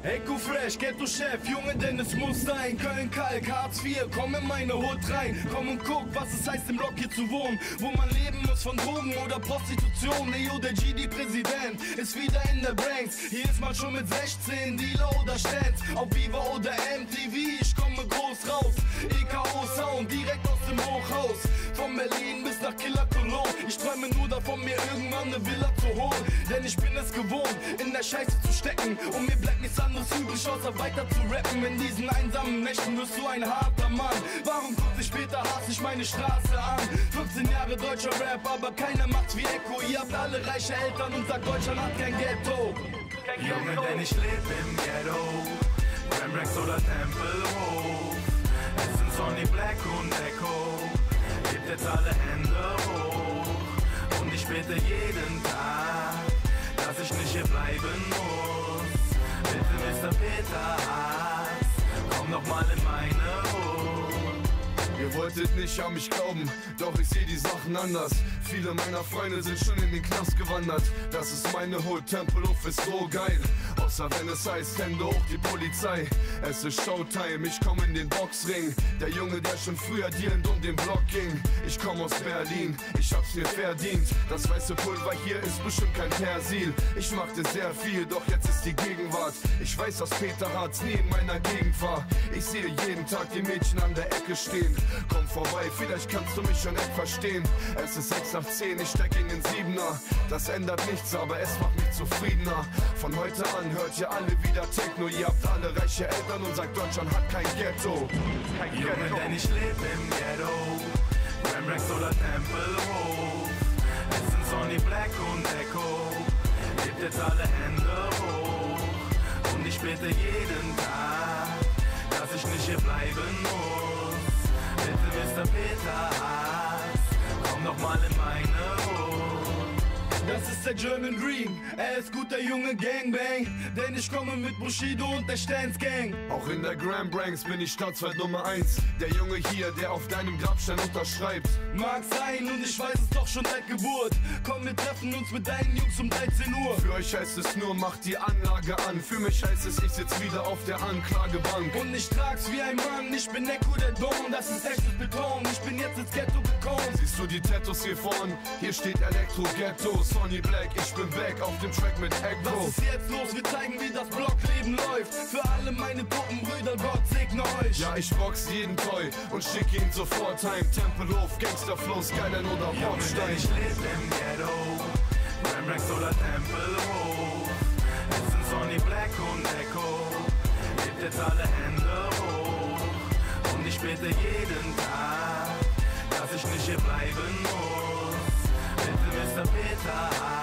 Echo Fresh, Ghetto-Chef, Junge, denn es muss sein. Köln-Kalk, Hartz IV, komm in meine Hut rein. Komm und guck, was es heißt im Block hier zu wohnen. Wo man leben muss von Drogen oder Prostitution. Neo, der GD Präsident, ist wieder in der Branks. Hier ist man schon mit 16, Dealer oder Stans. Auf Viva oder MTV, ich komme groß raus. EKO Sound, direkt aus dem Hochhaus. Von Berlin bis nach Killer Cologne. Ich träume nur davon, mir irgendwann eine Villa zu holen. Denn ich bin es gewohnt, in der Scheiße zu stecken. Und mir bleibt nichts anderes übrig, außer weiter zu rappen. In diesen einsamen Nächten wirst du ein harter Mann. Warum guckt sich später hasse ich meine Straße an? 15 Jahre deutscher Rap, aber keiner macht's wie Echo. Ihr habt alle reiche Eltern und sagt, Deutschland hat kein Ghetto. Junge, denn ich leb im Ghetto, Rambrex oder Tempelhof. Es sind Sonny Black und Echo, hebt jetzt alle Hände hoch. Und ich bete jeden Tag, dass ich nicht hier bleiben muss. Bitte Mr. Peter Hartz, komm noch mal in meine Hut. Ihr wolltet nicht an mich glauben, doch ich seh die Sachen anders. Viele meiner Freunde sind schon in den Knast gewandert. Das ist meine Hut, Tempelhof ist so geil. Außer wenn es heißt, Hände hoch die Polizei. Es ist Showtime, ich komm in den Boxring. Der Junge, der schon früher dealend um den Block ging. Ich komm aus Berlin, ich hab's mir verdient. Das weiße Pulver hier ist bestimmt kein Persil. Ich machte sehr viel, doch jetzt ist die Gegenwart. Ich weiß, dass Peter Hartz nie in meiner Gegend war. Ich sehe jeden Tag die Mädchen an der Ecke stehen. Komm vorbei, vielleicht kannst du mich schon etwas verstehen. Es ist 6 nach 10, ich steck in den 7er. Das ändert nichts, aber es macht mich zufriedener. Von heute an hört ihr alle wieder Techno. Ihr habt alle reiche Eltern und sagt, Deutschland hat kein Ghetto. Junge, denn ich leb im Ghetto, Rambrex oder Tempelhof. Es sind Sonny Black und Echo, hebt jetzt alle Hände hoch. Und ich bete jeden Tag, dass ich nicht hier bleiben muss. Bitte Mr. Peter Hartz, komm noch mal in meine Hut. Das ist der German Dream, er ist guter Junge Gangbang. Denn ich komme mit Bushido und der Stans Gang. Auch in der Grand Ranks bin ich Stadtfeind Nummer 1. Der Junge hier, der auf deinem Grabstein unterschreibt. Mag sein und ich weiß es doch schon seit Geburt. Komm, wir treffen uns mit deinen Jungs um 13 Uhr. Für euch heißt es nur, macht die Anlage an. Für mich heißt es, ich sitz wieder auf der Anklagebank. Und ich trag's wie ein Mann, ich bin Echo der Don. Das ist echtes Beton, ich bin jetzt ins Ghetto gekommen. Siehst du die Tattoos hier vorn? Hier steht Elektro Ghetto. Sonny Black, ich bin back auf dem Track mit Echo. Was ist jetzt los? Wir zeigen, wie das Blockleben läuft. Für alle meine Truppenbrüder, Gott segne euch. Ja, ich box jeden Toy und schick ihn sofort heim. Tempelhof, Gangsterflow, Skyline oder Bordstein. Ich leb im Ghetto, Rambrex oder Tempelhof. Es sind Sonny Black und Echo, hebt jetzt alle Hände hoch. Und ich bete jeden Tag, dass ich nicht hier bleiben muss. Bitte Mr. Peter Hartz.